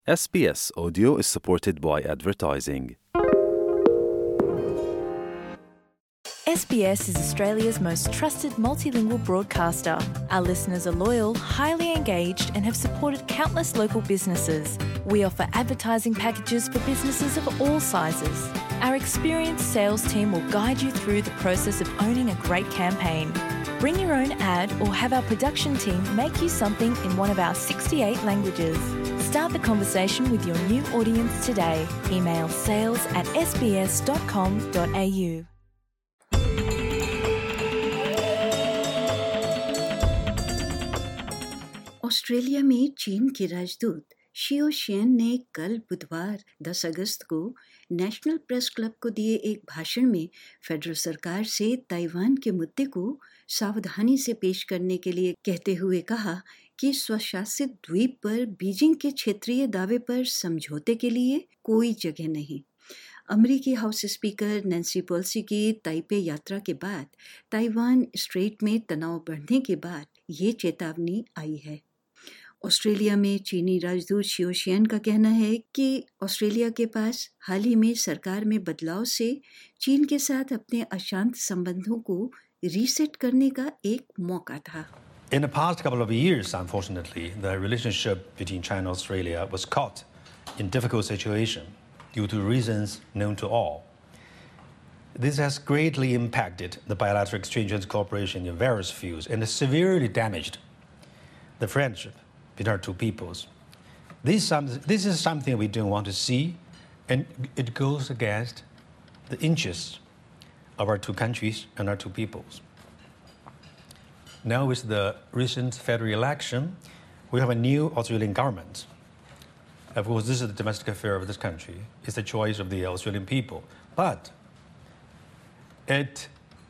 SBS Audio is supported by advertising. SBS is Australia's most trusted multilingual broadcaster. Our listeners are loyal, highly engaged, and have supported countless local businesses. We offer advertising packages for businesses of all sizes. Our experienced sales team will guide you through the process of owning a great campaign. Bring your own ad or have our production team make you something in one of our 68 languages. Start the conversation with your new audience today. Email sales@sbs.com.au. Australia में चीन के राजदूत शियो Hsien ने कल बुधवार 10 अगस्त को national press club को दिए एक भाषण में फेडरल सरकार से ताइवान के मुद्दे को सावधानी से पेश करने के लिए कहते हुए कहा कि स्वशासित द्वीप पर बीजिंग के क्षेत्रीय दावे पर समझौते के लिए कोई जगह नहीं। अमेरिकी हाउस स्पीकर नैन्सी पेलोसी की ताइपे यात्रा के बाद ताइवान स्ट्रेट में तनाव बढ़ने के बाद ये चेतावनी आई है। ऑस्ट्रेलिया में चीनी राजदूत शियो शियन का कहना है कि ऑस्ट्रेलिया के पास हाल ही में सरकार में बदलाव से चीन के साथ अपने अशांत संबंधों को रीसेट करने का एक मौका था। In the past couple of years, unfortunately, the relationship between China and Australia was caught in difficult situation due to reasons known to all. This has greatly impacted the bilateral exchange and cooperation in various fields and severely damaged the friendship between our two peoples. This is something we don't want to see, and it goes against the interests of our two countries and our two peoples. Now with the recent federal election, we have a new Australian government. Of course, this is the domestic affair of this country. It's the choice of the Australian people. But it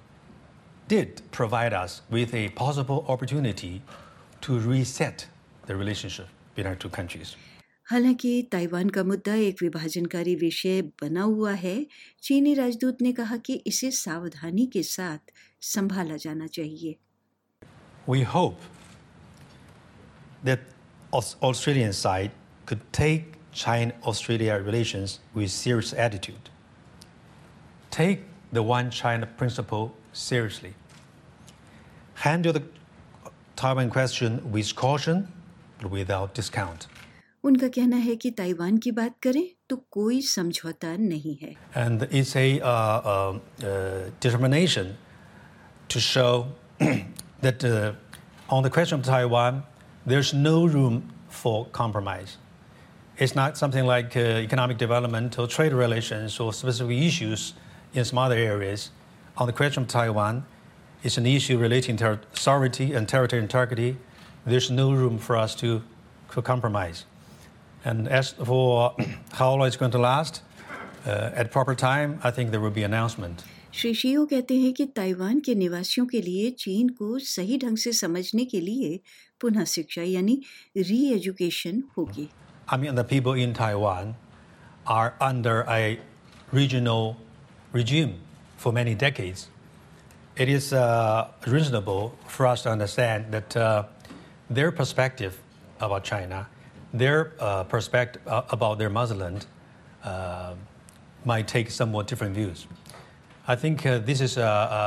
did provide us with a possible opportunity to reset the relationship between our two countries. हालांकि Taiwan का मुद्दा एक विभाजनकारी विषय बना हुआ है, चीनी राजदूत ने कहा कि इसे सावधानी के साथ संभाला जाना चाहिए। We hope that Australian side could take China-Australia relations with serious attitude. Take the One China principle seriously. Handle the Taiwan question with caution, but without discount. उनका कहना है कि ताइवान की बात करें तो कोई समझौता नहीं है। And it's a determination to show that on the question of Taiwan, there's no room for compromise. It's not something like economic development or trade relations or specific issues in some other areas. On the question of Taiwan, it's an issue relating to sovereignty and territorial integrity. There's no room for us to compromise. And as for how long it's going to last, at proper time, I think there will be announcement. Shri शियो कहते हैं कि Taiwan के निवासियों के लिए चीन को सही ढंग से समझने के लिए पुनः शिक्षा यानी री-एजुकेशन होगी। I mean, the people in Taiwan are under a regional regime for many decades. It is reasonable for us to understand that their perspective about China, their perspective about their motherland might take somewhat different views. I think this is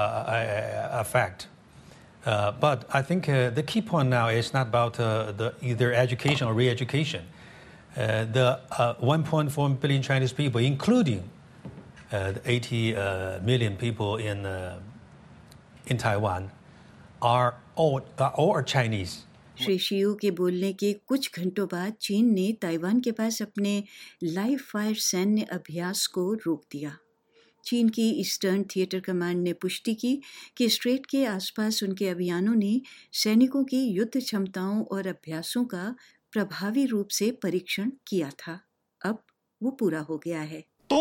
a fact. But I think the key point now is not about either education or re-education. The 1.4 billion Chinese people, including the 80 million people in Taiwan, are all Chinese. Shri शियो के बोलने के कुछ घंटों बाद चीन ने Taiwan के पास अपने लाइव फायर सैन्य अभ्यास को रोक दिया। चीन की ईस्टर्न थिएटर कमांड ने पुष्टि की कि स्ट्रेट के आसपास उनके अभियानों ने सैनिकों की युद्ध क्षमताओं और अभ्यासों का प्रभावी रूप से परीक्षण किया था। अब वो पूरा हो गया है।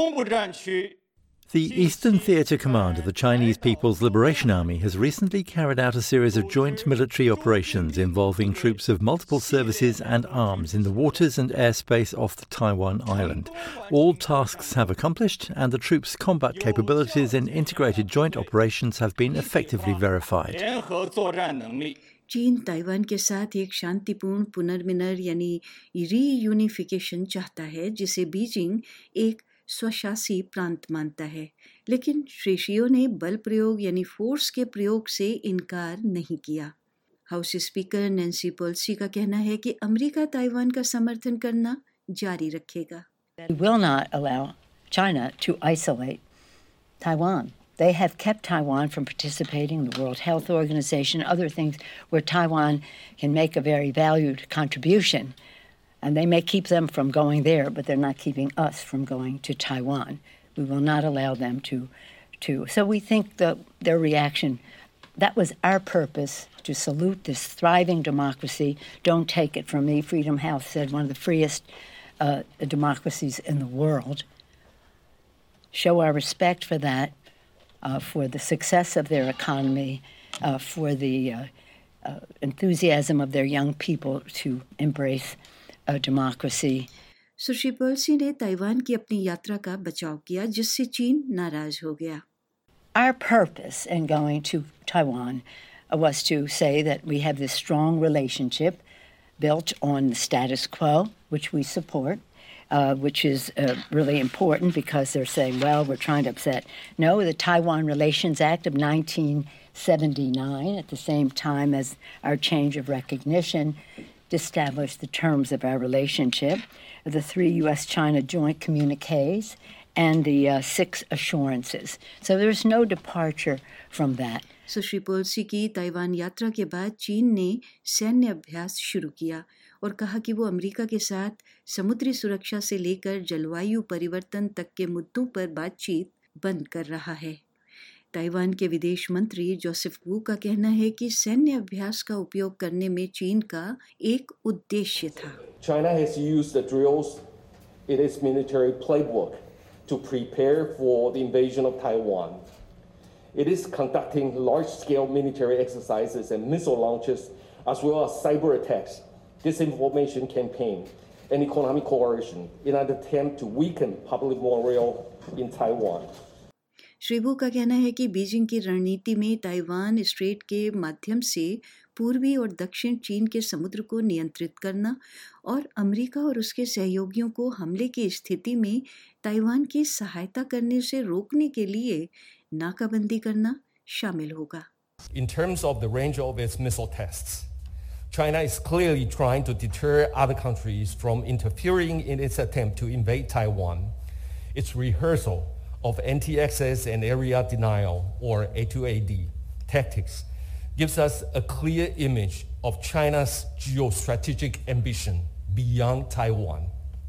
The Eastern Theatre Command of the Chinese People's Liberation Army has recently carried out a series of joint military operations involving troops of multiple services and arms in the waters and airspace off the Taiwan island. All tasks have accomplished and the troops' combat capabilities in integrated joint operations have been effectively verified. चीन Taiwan के साथ एक शांतिपूर्ण पुनर्मिलन यानी reunification चाहता है, जिसे Beijing एक स्वशासी प्रांत मानता है, लेकिन श्री शियो ने बल प्रयोग यानी फोर्स के प्रयोग से इनकार नहीं किया। हाउस स्पीकर नैन्सी पेलोसी का कहना है कि अमेरिका ताइवान का समर्थन करना जारी रखेगा। We will not allow China to isolate Taiwan. They have kept Taiwan from participating in the World Health Organization, other things where Taiwan can make a very valued contribution. And they may keep them from going there, but they're not keeping us from going to Taiwan. We will not allow them to. So we think that their reaction, that was our purpose, to salute this thriving democracy. Don't take it from me. Freedom House said one of the freest democracies in the world. Show our respect for that, for the success of their economy, for the enthusiasm of their young people to embrace democracy. सुश्री Pelosi ने Taiwan की अपनी यात्रा का बचाव किया, जिससे चीन नाराज हो गया। Our purpose in going to Taiwan was to say that we have this strong relationship built on the status quo, which we support, which is really important because they're saying, well, we're trying to upset. No, the Taiwan Relations Act of 1979, at the same time as our change of recognition, established the terms of our relationship, the 3 U.S.-China joint communiques, and the 6 assurances. So there's no departure from that. सुश्री Pelosi की Taiwan यात्रा के बाद चीन ने सैन्य अभ्यास शुरू किया और कहा कि वो अमेरिका के साथ समुद्री सुरक्षा से लेकर जलवायु परिवर्तन तक के मुद्दों पर बातचीत बंद कर रहा है। ताइवान के विदेश मंत्री जोसेफ वू का कहना है कि सैन्य अभ्यास का उपयोग करने में चीन का एक उद्देश्य था। China has used the drills in its military playbook to prepare for the invasion of Taiwan. It is conducting large-scale military exercises and missile launches, as well as cyber attacks, disinformation campaign, and economic coercion in an attempt to weaken public morale in Taiwan. Shri वू का कहना है कि Beijing की रणनीति में Taiwan straight के माध्यम से पूर्वी और दक्षिण चीन के समुद्र को नियंत्रित करना और अमेरिका और उसके सहयोगियों को हमले की स्थिति में ताइवान की सहायता करने से रोकने के लिए नाकाबंदी करना शामिल होगा। In terms of the range of its missile tests, China is clearly trying to deter other countries from interfering in its attempt to invade Taiwan. Its rehearsal of anti-access and area denial, or A2AD, tactics gives us a clear image of China's geostrategic ambition beyond Taiwan.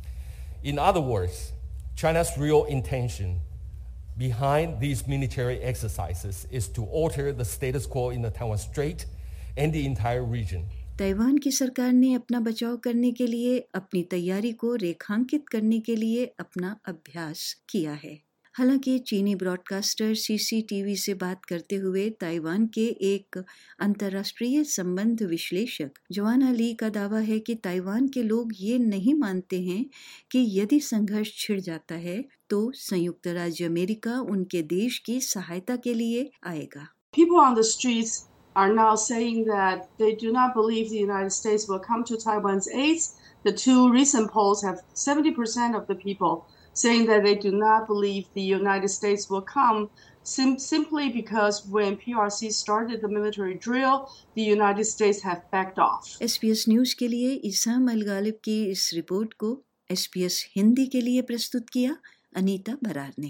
In other words, China's real intention behind these military exercises is to alter the status quo in the Taiwan Strait and the entire region. Taiwan की सरकार ने अपना बचाव करने के लिए अपनी तैयारी को रेखांकित करने के लिए अपना अभ्यास किया है। हालांकि चीनी ब्रॉडकास्टर CCTV से बात करते हुए ताइवान के एक अंतर्राष्ट्रीय संबंध विश्लेषक जोआना ली का दावा है कि ताइवान के लोग ये नहीं मानते हैं कि यदि संघर्ष छिड़ जाता है तो संयुक्त राज्य अमेरिका उनके देश की सहायता के लिए आएगा। People on the streets are now saying that they do not believe the United States will come to Taiwan's aid. The 2 recent polls have 70% of the people saying that they do not believe the United States will come simply because when PRC started the military drill, the United States have backed off. SBS news के लिए इसाम अल-गालिब की इस report को SBS Hindi के लिए प्रस्तुत किया अनीता बरार ने।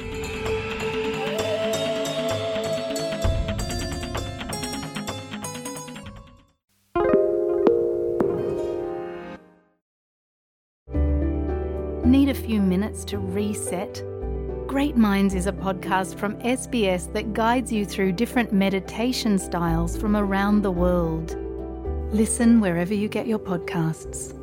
Need a few minutes to reset? Great Minds is a podcast from SBS that guides you through different meditation styles from around the world. Listen wherever you get your podcasts.